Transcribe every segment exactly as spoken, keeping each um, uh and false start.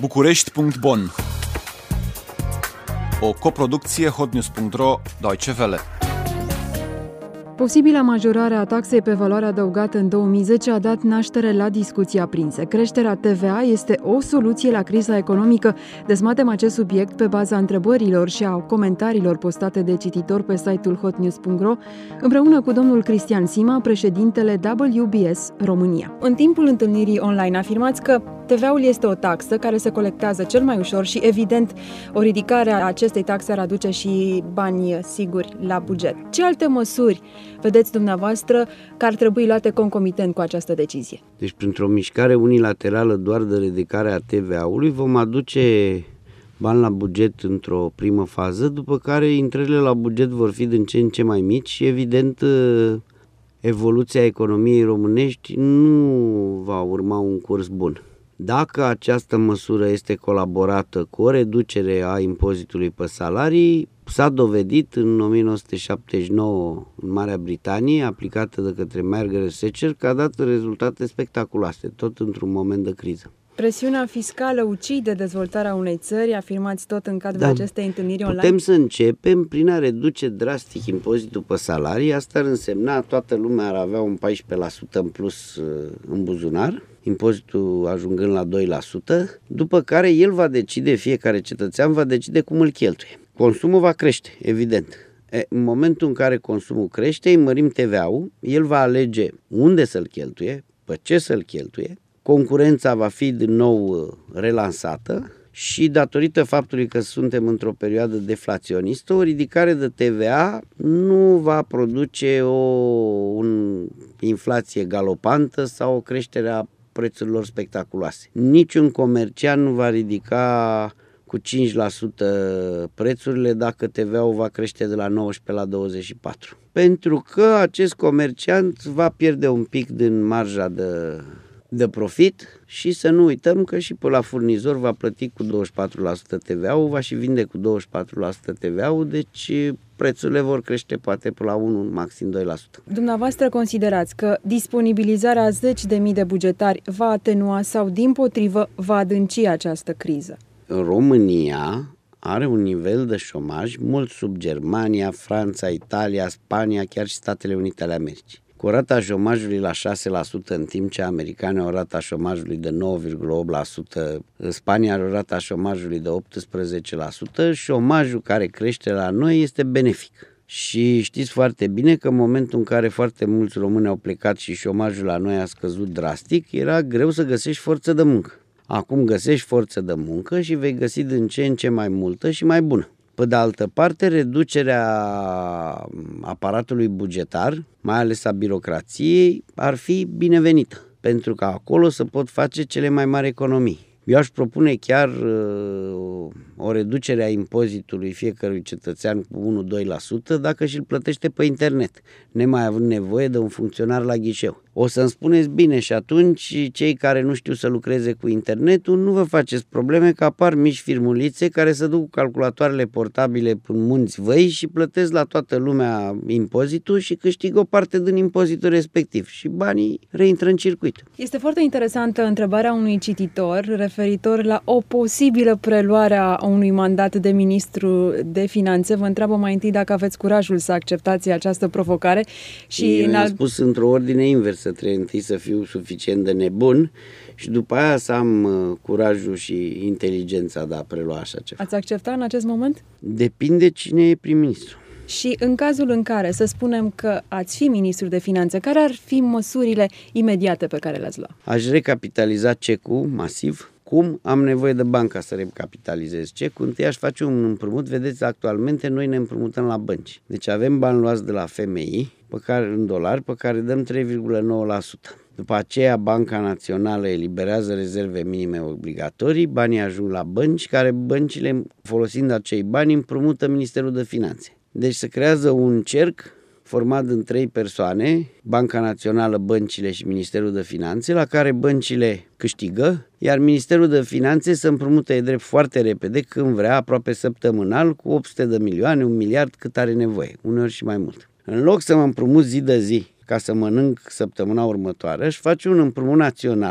București punct bon. O coproducție hotnews punct ro Deutsche Welle. Posibilă majorare a taxei pe valoare adăugată în două mii zece a dat naștere la discuții aprinse. Creșterea T V A este o soluție la criza economică. Dezbatem acest subiect pe baza întrebărilor și a comentariilor postate de cititori pe site-ul hotnews punct ro, împreună cu domnul Cristian Sima, președintele W B S România. În timpul întâlnirii online afirmați că T V A-ul este o taxă care se colectează cel mai ușor și, evident, o ridicare a acestei taxe ar aduce și bani siguri la buget. Ce alte măsuri vedeți dumneavoastră că ar trebui luate concomitent cu această decizie? Deci, printr-o mișcare unilaterală doar de ridicare a T V A-ului, vom aduce bani la buget într-o primă fază, după care intrările la buget vor fi din ce în ce mai mici și, evident, evoluția economiei românești nu va urma un curs bun. Dacă această măsură este colaborată cu o reducere a impozitului pe salarii, s-a dovedit în nouăsprezece șaptezeci și nouă în Marea Britanie, aplicată de către Margaret Thatcher, că a dat rezultate spectaculoase, tot într-un moment de criză. Presiunea fiscală ucide dezvoltarea unei țări, afirmați tot în cadrul da. acestei întâlniri online? Putem să începem prin a reduce drastic impozitul pe salarii. Asta ar însemna toată lumea ar avea un paisprezece la sută în plus în buzunar, impozitul ajungând la doi la sută, după care el va decide, fiecare cetățean va decide cum îl cheltuie. Consumul va crește, evident. E, în momentul în care consumul crește, îi mărim T V A-ul, el va alege unde să-l cheltuie, pe ce să-l cheltuie, concurența va fi din nou relansată și, datorită faptului că suntem într-o perioadă deflaționistă, o ridicare de T V A nu va produce o un, inflație galopantă sau o creștere a prețurilor spectaculoase. Niciun comerciant nu va ridica cu cinci la sută prețurile dacă T V A-ul va crește de la nouăsprezece la douăzeci și patru. Pentru că acest comerciant va pierde un pic din marja de, de profit și să nu uităm că și pe la furnizor va plăti cu douăzeci și patru la sută T V A-ul, va și vinde cu douăzeci și patru la sută T V A-ul, deci prețurile vor crește poate pe la unu, maxim doi la sută. Dumneavoastră considerați că disponibilizarea zeci de mii de bugetari va atenua sau, dimpotrivă, va adânci această criză? România are un nivel de șomaj mult sub Germania, Franța, Italia, Spania, chiar și Statele Unite ale Americii. Cu rata șomajului la șase la sută, în timp ce americanii au rata șomajului de nouă virgulă opt la sută, Spania are o rata șomajului de optsprezece la sută, șomajul care crește la noi este benefic. Și știți foarte bine că în momentul în care foarte mulți români au plecat și șomajul la noi a scăzut drastic, era greu să găsești forță de muncă. Acum găsești forță de muncă și vei găsi din ce în ce mai multă și mai bună. Pe de altă parte, reducerea aparatului bugetar, mai ales a birocrației, ar fi binevenită, pentru că acolo se pot face cele mai mari economii. Eu aș propune chiar uh, o reducere a impozitului fiecărui cetățean cu unu-doi la sută dacă și-l plătește pe internet, nemai având nevoie de un funcționar la ghișeu. O să-mi spuneți bine și atunci cei care nu știu să lucreze cu internetul, nu vă faceți probleme că apar mici firmulițe care se duc cu calculatoarele portabile în munți văi și plătesc la toată lumea impozitul și câștigă o parte din impozitul respectiv și banii reintră în circuit. Este foarte interesantă întrebarea unui cititor referitor la o posibilă preluare a unui mandat de ministru de finanțe. Vă întreabă mai întâi dacă aveți curajul să acceptați această provocare. Și Eu în am al... spus într-o ordine inversă, trebuie întâi să fiu suficient de nebun și după aia să am curajul și inteligența de a prelua așa ceva. Ați accepta în acest moment? Depinde cine e prim-ministru. Și în cazul în care, să spunem că ați fi ministru de finanțe, care ar fi măsurile imediate pe care le-ați lua? Aș recapitaliza cecul masiv. Cum? Am nevoie de bani ca să recapitalizez cecul. Întâi aș face un împrumut. Vedeți, actualmente noi ne împrumutăm la bănci. Deci avem bani luați de la F M I pe care, în dolari, pe care dăm trei virgulă nouă la sută. După aceea, Banca Națională eliberează rezerve minime obligatorii, banii ajung la bănci, care băncile, folosind acei bani, împrumută Ministerul de Finanțe. Deci se creează un cerc format din trei persoane, Banca Națională, băncile și Ministerul de Finanțe, la care băncile câștigă, iar Ministerul de Finanțe se împrumută, e drept, foarte repede, când vrea, aproape săptămânal, cu opt sute de milioane, un miliard, cât are nevoie, uneori și mai mult. În loc să mă împrumut zi de zi ca să mănânc săptămâna următoare, își face un împrumut național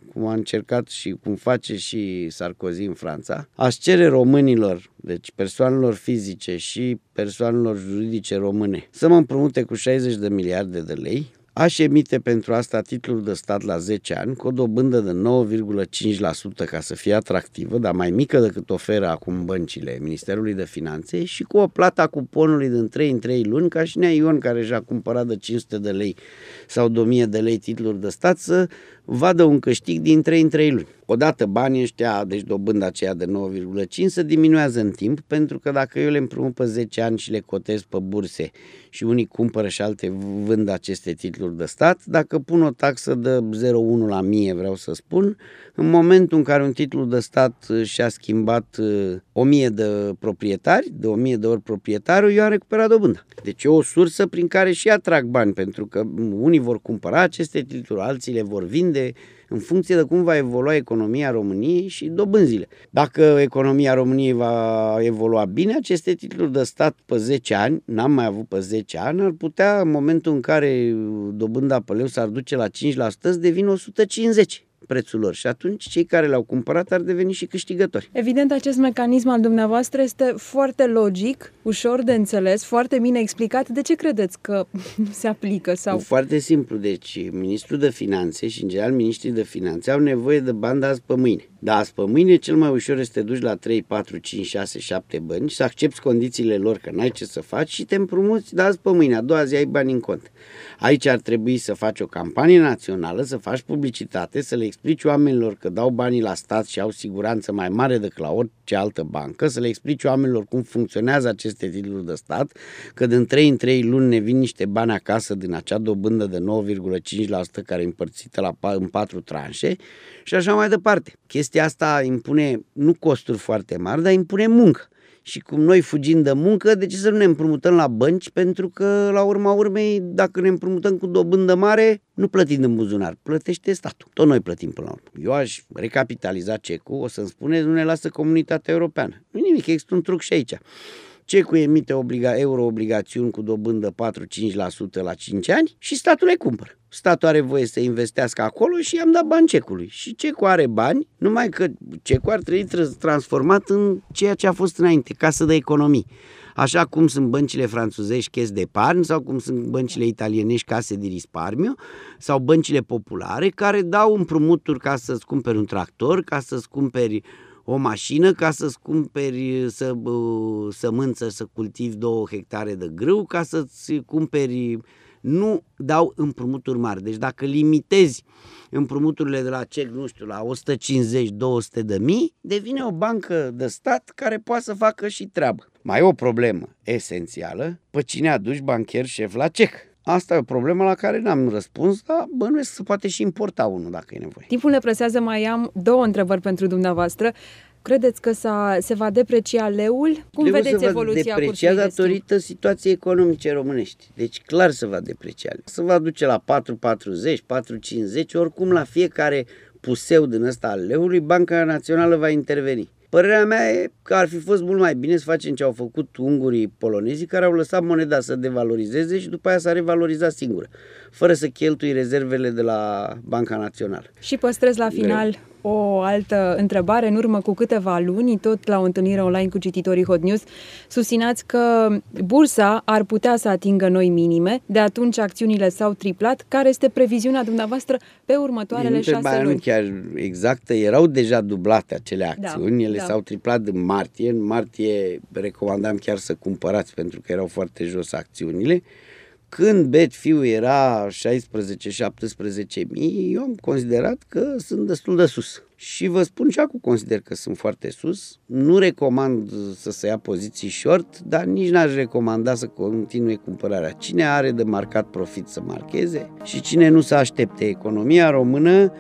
cum a încercat și cum face și Sarkozy în Franța, aș cere românilor, deci persoanelor fizice și persoanelor juridice române, să mă împrumute cu șaizeci de miliarde de lei. Aș emite pentru asta titlul de stat la zece ani cu o dobândă de nouă virgulă cinci la sută ca să fie atractivă, dar mai mică decât oferă acum băncile Ministerului de Finanțe și cu o plată a cuponului din trei în trei luni, ca și Nea Ion care și-a cumpărat de cinci sute de lei sau de o mie de lei titluri de stat să vadă un câștig din trei în trei luni. Odată banii ăștia, deci dobânda aceea de nouă virgulă cinci, se diminuează în timp, pentru că dacă eu le împrumut pe zece ani și le cotez pe burse și unii cumpără și alte vând aceste titluri de stat, dacă pun o taxă de zero virgulă unu la mie, vreau să spun, în momentul în care un titlu de stat și-a schimbat o mie de proprietari, de o mie de ori proprietarul, eu am recuperat dobânda. Deci e o sursă prin care și atrag bani, pentru că unii vor cumpăra aceste titluri, alții le vor vinde, în funcție de cum va evolua economia României și dobânzile. Dacă economia României va evolua bine, aceste titluri de stat pe zece ani, n-am mai avut pe zece ani, ar putea, în momentul în care dobânda pe leu s-ar duce la cinci la sută, să devină o sută cincizeci prețul lor și atunci cei care le-au cumpărat ar deveni și câștigători. Evident, acest mecanism al dumneavoastră este foarte logic, ușor de înțeles, foarte bine explicat. De ce credeți că nu se aplică? Sau? Foarte simplu. Deci, ministrul de finanțe și, în general, ministrii de finanțe au nevoie de bani de azi pe mâine. Dar azi pe mâine cel mai ușor este să te duci la trei, patru, cinci, șase, șapte bănci, să accepti condițiile lor că n-ai ce să faci și te împrumuți de azi pe mâine. A doua zi ai bani în cont. Aici ar trebui să faci o campanie națională, să faci publicitate, să le explici oamenilor că dau banii la stat și au siguranță mai mare decât la orice altă bancă, să le explici oamenilor cum funcționează aceste titluri de stat, că din trei în trei luni ne vin niște bani acasă din acea dobândă de nouă virgulă cinci la sută care e împărțită la, în patru tranșe și așa mai departe. Chestia asta impune nu costuri foarte mari, dar impune muncă. Și cum noi fugim de muncă, de ce să nu ne împrumutăm la bănci? Pentru că, la urma urmei, dacă ne împrumutăm cu dobândă mare, nu plătim din buzunar, plătește statul. Tot noi plătim până la urmă. Eu aș recapitaliza cecul, o să-mi spuneți, nu ne lasă Comunitatea Europeană. Nu nimic, există un truc și aici. Cecul emite obliga- euro-obligațiuni cu dobândă patru-cinci la sută la cinci ani și statul le cumpără. Statul are voie să investească acolo și i-am dat bani cecului. Și cecul are bani, numai că cecul ar trebui transformat în ceea ce a fost înainte, casă de economii. Așa cum sunt băncile franțuzești Caisse d'Épargne sau cum sunt băncile italienești Case di Risparmio sau băncile populare care dau împrumuturi ca să-ți cumperi un tractor, ca să-ți cumperi o mașină, ca să-ți cumperi să, uh, sămânță să cultivi două hectare de grâu, ca să-ți cumperi... Nu dau împrumuturi mari. Deci dacă limitezi împrumuturile de la cec, nu știu, la o sută cincizeci două sute de mii, devine o bancă de stat care poate să facă și treabă. Mai e o problemă esențială, pe cine aduci bancher șef la cec. Asta e o problemă la care n-am răspuns, dar bănuiesc să poate și importa unul dacă e nevoie. Timpul ne presează, mai am două întrebări pentru dumneavoastră. Credeți că s-a, se va deprecia leul? Cum Leul vedeți se va evoluția deprecia datorită situației economice românești. Deci clar se va deprecia. Se va duce la patru patruzeci, patru cincizeci, oricum la fiecare puseu din ăsta al leului, Banca Națională va interveni. Părerea mea e că ar fi fost mult mai bine să facem ce au făcut ungurii polonezii, care au lăsat moneda să devalorizeze și după aia s-a revalorizat singură, fără să cheltui rezervele de la Banca Națională. Și păstrez la final o altă întrebare. În urmă cu câteva luni, tot la o întâlnire online cu cititorii Hot News, susțineați că bursa ar putea să atingă noi minime. De atunci acțiunile s-au triplat. Care este previziunea dumneavoastră pe următoarele șase luni? Nu chiar exactă, erau deja dublate acele acțiuni, da, ele da. s-au triplat în martie. În martie recomandam chiar să cumpărați pentru că erau foarte jos acțiunile. Când Betfiu era șaisprezece șaptesprezece mii, eu am considerat că sunt destul de sus. Și vă spun și acum consider că sunt foarte sus. Nu recomand să se ia poziții short, dar nici n-aș recomanda să continue cumpărarea. Cine are de marcat profit să marcheze și cine nu să aștepte. Economia română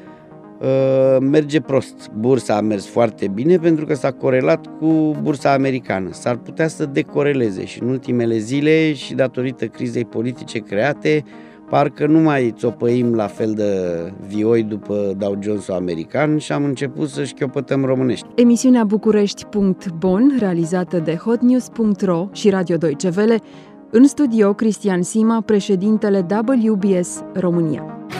uh, merge prost. Bursa a mers foarte bine pentru că s-a corelat cu bursa americană. S-ar putea să decoreleze și în ultimele zile și datorită crizei politice create, parcă nu mai țopăim la fel de vioi după Dow Jones-ul american și am început să șchiopătăm românești. Emisiunea București punct bon, realizată de hotnews punct ro și Radio Deutsche Welle, în studio Cristian Sima, președintele W B S România.